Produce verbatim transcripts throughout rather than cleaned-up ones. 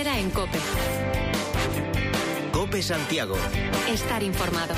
Herrera en COPE. COPE Santiago. Estar informado.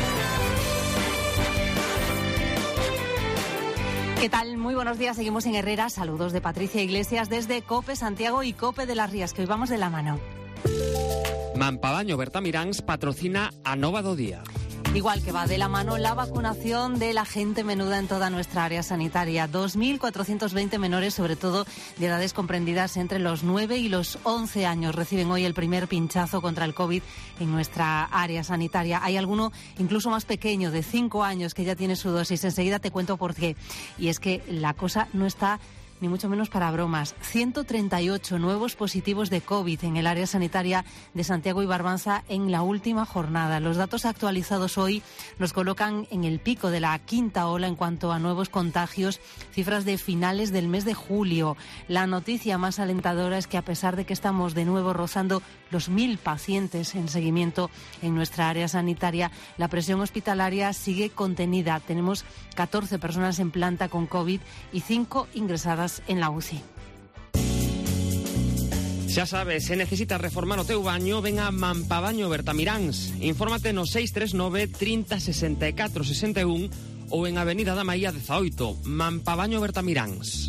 ¿Qué tal? Muy buenos días. Seguimos en Herrera. Saludos de Patricia Iglesias desde COPE Santiago y COPE de las Rías, que hoy vamos de la mano. Mampavaño Bertamiráns patrocina a Nova do Día. Igual que va de la mano la vacunación de la gente menuda en toda nuestra área sanitaria. dos mil cuatrocientos veinte menores, sobre todo de edades comprendidas entre los nueve y los once años, reciben hoy el primer pinchazo contra el COVID en nuestra área sanitaria. Hay alguno incluso más pequeño, de cinco años, que ya tiene su dosis. Enseguida te cuento por qué. Y es que la cosa no está ni mucho menos para bromas. ciento treinta y ocho nuevos positivos de COVID en el área sanitaria de Santiago y Barbanza en la última jornada. Los datos actualizados hoy nos colocan en el pico de la quinta ola en cuanto a nuevos contagios, cifras de finales del mes de julio. La noticia más alentadora es que, a pesar de que estamos de nuevo rozando los mil pacientes en seguimiento en nuestra área sanitaria, la presión hospitalaria sigue contenida. Tenemos catorce personas en planta con COVID y cinco ingresadas en la U C I. Xa sabes, se necesitas reformar o teu baño, ven a Mampavaño Bertamiráns. Infórmate no seis tres nove, trinta, sesenta e catro, sesenta e un ou en Avenida da Maía dezaoito. Mampavaño Bertamiráns.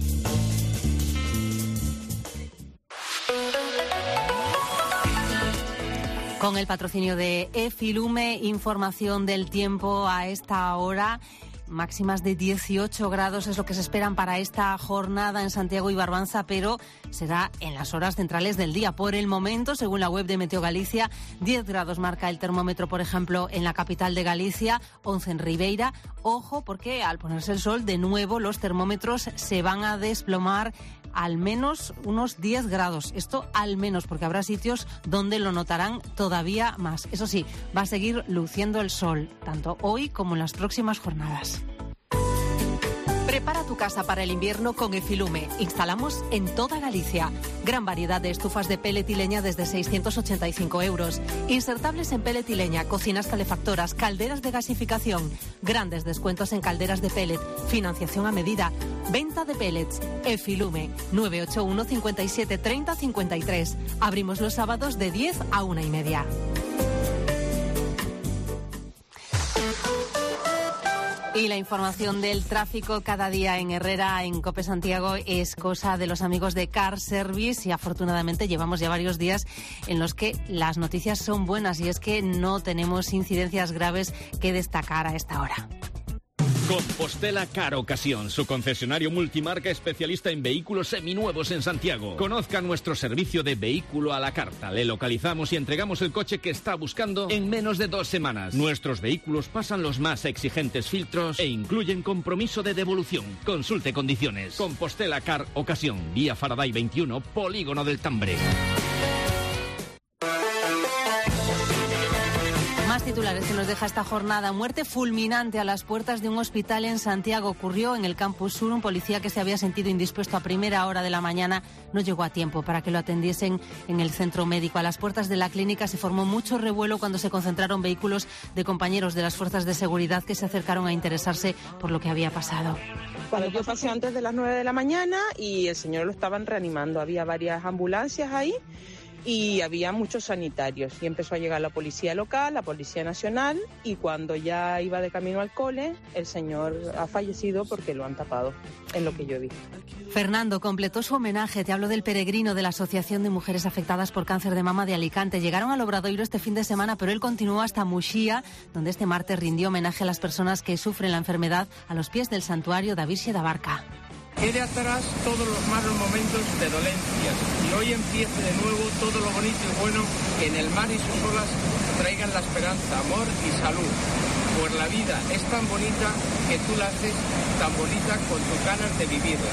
Con el patrocinio de Efilume, información del tiempo a esta hora. Máximas de dieciocho grados es lo que se esperan para esta jornada en Santiago y Barbanza, pero será en las horas centrales del día. Por el momento, según la web de Meteo Galicia, diez grados marca el termómetro, por ejemplo, en la capital de Galicia, once en Ribeira. Ojo, porque al ponerse el sol, de nuevo los termómetros se van a desplomar al menos unos diez grados. Esto al menos, porque habrá sitios donde lo notarán todavía más. Eso sí, va a seguir luciendo el sol, tanto hoy como en las próximas jornadas. Prepara tu casa para el invierno con Efilume. Instalamos en toda Galicia. Gran variedad de estufas de pellet y leña desde seiscientos ochenta y cinco euros. Insertables en pellet y leña, cocinas calefactoras, calderas de gasificación. Grandes descuentos en calderas de pellet. Financiación a medida. Venta de pellets. Efilume. nueve ocho uno, cincuenta y siete, treinta, cincuenta y tres. Abrimos los sábados de diez a una y media. Y la información del tráfico cada día en Herrera, en COPE Santiago, es cosa de los amigos de Car Service, y afortunadamente llevamos ya varios días en los que las noticias son buenas, y es que no tenemos incidencias graves que destacar a esta hora. Compostela Car Ocasión, su concesionario multimarca especialista en vehículos seminuevos en Santiago. Conozca nuestro servicio de vehículo a la carta. Le localizamos y entregamos el coche que está buscando en menos de dos semanas. Nuestros vehículos pasan los más exigentes filtros e incluyen compromiso de devolución. Consulte condiciones. Compostela Car Ocasión, vía Faraday veintiuno, Polígono del Tambre. Más titulares que nos deja esta jornada. Muerte fulminante a las puertas de un hospital en Santiago. Ocurrió en el Campus Sur. Un policía que se había sentido indispuesto a primera hora de la mañana no llegó a tiempo para que lo atendiesen en el centro médico. A las puertas de la clínica se formó mucho revuelo cuando se concentraron vehículos de compañeros de las fuerzas de seguridad que se acercaron a interesarse por lo que había pasado. Cuando yo pasé antes de las nueve de la mañana y el señor lo estaban reanimando, había varias ambulancias ahí y había muchos sanitarios, y empezó a llegar la policía local, la policía nacional, y cuando ya iba de camino al cole, el señor ha fallecido porque lo han tapado, en lo que yo vi. Fernando completó su homenaje. Te hablo del peregrino de la Asociación de Mujeres Afectadas por Cáncer de Mama de Alicante. Llegaron al Obradoiro este fin de semana, pero él continuó hasta Muxía, donde este martes rindió homenaje a las personas que sufren la enfermedad a los pies del santuario da Virxe da Barca. Quede atrás todos los malos momentos de dolencias y hoy empiece de nuevo todo lo bonito y bueno que en el mar y sus olas traigan la esperanza, amor y salud. Pues la vida es tan bonita que tú la haces tan bonita con tus ganas de vivirla.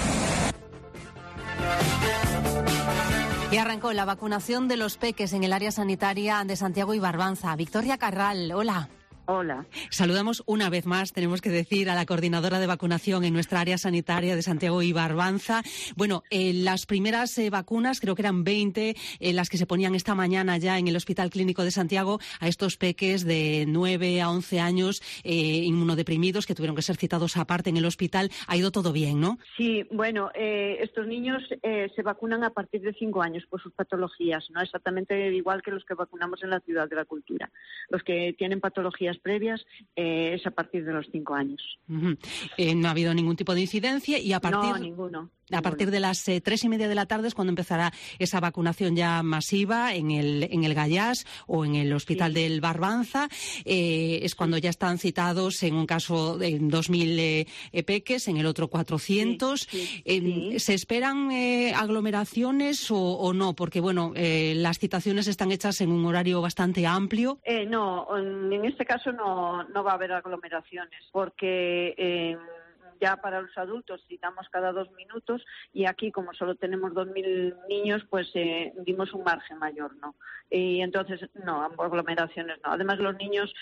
Y arrancó la vacunación de los peques en el área sanitaria de Santiago y Barbanza. Victoria Carral, hola. Hola. Saludamos una vez más, tenemos que decir, a la coordinadora de vacunación en nuestra área sanitaria de Santiago y Barbanza. Bueno, eh, las primeras eh, vacunas, creo que eran veinte, eh, las que se ponían esta mañana ya en el Hospital Clínico de Santiago a estos peques de nueve a once años eh, inmunodeprimidos que tuvieron que ser citados aparte en el hospital. Ha ido todo bien, ¿no? Sí, bueno, eh, estos niños eh, se vacunan a partir de cinco años por sus patologías, no exactamente igual que los que vacunamos en la Ciudad de la Cultura. Los que tienen patologías previas eh, es a partir de los cinco años. Uh-huh. Eh, no ha habido ningún tipo de incidencia y a partir... No, ninguno. A partir de las eh, tres y media de la tarde es cuando empezará esa vacunación ya masiva en el en el Gallás o en el Hospital sí. del Barbanza. Eh, es cuando ya están citados, en un caso, de dos mil eh, peques, en el otro cuatrocientos. Sí, sí, eh, sí. ¿Se esperan eh, aglomeraciones o, o no? Porque, bueno, eh, las citaciones están hechas en un horario bastante amplio. Eh, no, en este caso no, no va a haber aglomeraciones, porque... Eh, ya para los adultos citamos cada dos minutos y aquí, como solo tenemos dos mil niños, pues eh, dimos un margen mayor, ¿no? Y entonces, no, aglomeraciones no. Además, los niños,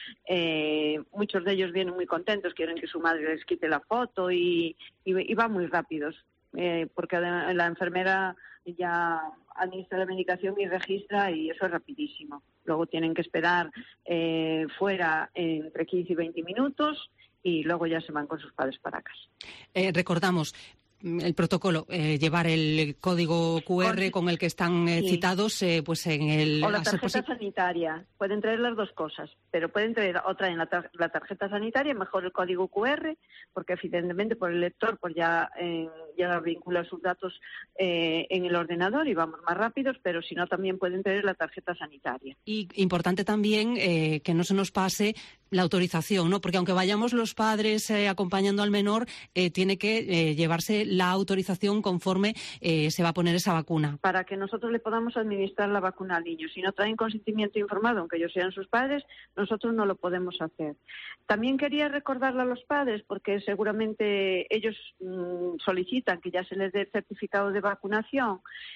eh, muchos de ellos vienen muy contentos, quieren que su madre les quite la foto y, y, y van muy rápidos, eh, porque la enfermera ya administra la medicación y registra y eso es rapidísimo. Luego tienen que esperar eh, fuera entre quince y veinte minutos y luego ya se van con sus padres para casa. Eh, recordamos el protocolo, eh, llevar el código cu erre con el que están eh, sí. citados eh, pues en el... O la tarjeta sanitaria. Pueden traer las dos cosas, pero pueden traer o traen la, tar- la tarjeta sanitaria, mejor el código cu erre, porque evidentemente por el lector pues ya, eh, ya vincula sus datos eh, en el ordenador y vamos más rápidos, pero si no también pueden traer la tarjeta sanitaria. Y importante también eh, que no se nos pase la autorización, ¿no? Porque aunque vayamos los padres eh, acompañando al menor, eh, tiene que eh, llevarse la autorización conforme eh, se va a poner esa vacuna. Para que nosotros le podamos administrar la vacuna al niño. Si no traen consentimiento informado, aunque ellos sean sus padres, nosotros no lo podemos hacer. También quería recordarle a los padres, porque seguramente ellos mmm, solicitan que ya se les dé el certificado de vacunación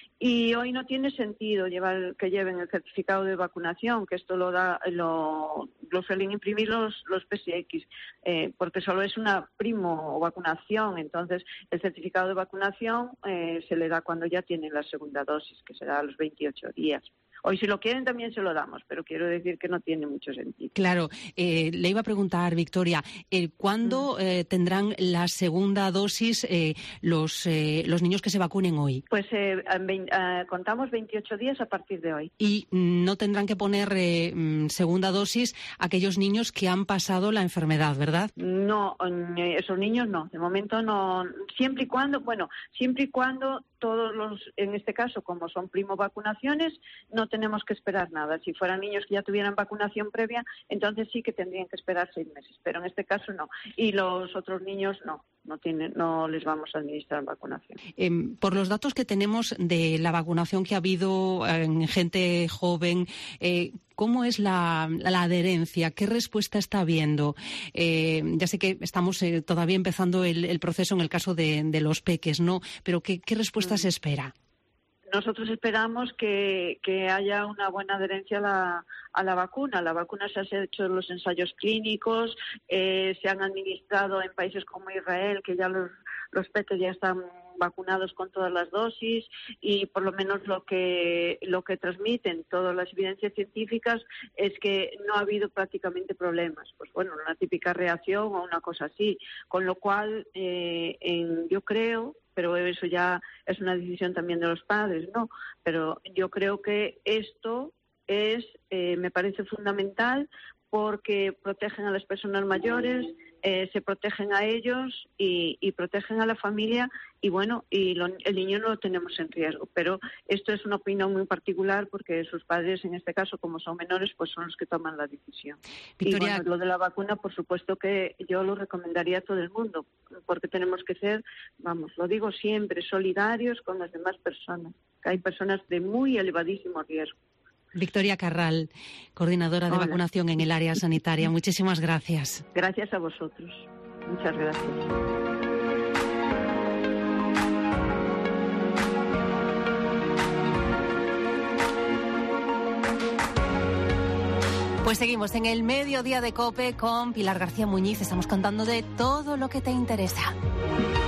y hoy no tiene sentido llevar que lleven el certificado de vacunación, que esto lo da lo, lo suelen imprimir los, los P S X, eh, porque solo es una primo vacunación, entonces el certificado de vacunación eh, se le da cuando ya tienen la segunda dosis, que será a los veintiocho días. Hoy si lo quieren también se lo damos, pero quiero decir que no tiene mucho sentido. Claro, eh, le iba a preguntar, Victoria, eh, ¿cuándo eh, tendrán la segunda dosis eh, los eh, los niños que se vacunen hoy? Pues eh, veinte, eh, contamos veintiocho días a partir de hoy. Y no tendrán que poner eh, segunda dosis aquellos niños que han pasado la enfermedad, ¿verdad? No, esos niños no, de momento no, siempre y cuando, bueno, siempre y cuando todos los, en este caso, como son primo vacunaciones, no tenemos que esperar nada. Si fueran niños que ya tuvieran vacunación previa, entonces sí que tendrían que esperar seis meses, pero en este caso no. Y los otros niños no. No, tienen, no les vamos a administrar vacunación. Eh, por los datos que tenemos de la vacunación que ha habido en gente joven, eh, ¿cómo es la, la adherencia? ¿Qué respuesta está habiendo? Eh, ya sé que estamos eh, todavía empezando el, el proceso en el caso de, de los peques, ¿no? Pero ¿qué, qué respuesta mm. se espera? Nosotros esperamos que, que haya una buena adherencia a la, a la vacuna. La vacuna se ha hecho en los ensayos clínicos, eh, se han administrado en países como Israel, que ya los, los peques ya están vacunados con todas las dosis y por lo menos lo que lo que transmiten todas las evidencias científicas es que no ha habido prácticamente problemas. Pues bueno, una típica reacción o una cosa así. Con lo cual, eh, en, yo creo... pero eso ya es una decisión también de los padres, ¿no? Pero yo creo que esto es, eh, me parece fundamental porque protegen a las personas mayores, eh, se protegen a ellos y, y protegen a la familia y bueno, y lo, el niño no lo tenemos en riesgo. Pero esto es una opinión muy particular porque sus padres, en este caso, como son menores, pues son los que toman la decisión. Victoria... Y bueno, lo de la vacuna, por supuesto que yo lo recomendaría a todo el mundo, porque tenemos que ser, vamos, lo digo siempre, solidarios con las demás personas, que hay personas de muy elevadísimo riesgo. Victoria Carral, coordinadora de Hola. vacunación en el área sanitaria. Muchísimas gracias. Gracias a vosotros. Muchas gracias. Pues seguimos en el Mediodía de COPE con Pilar García Muñiz. Estamos contando de todo lo que te interesa.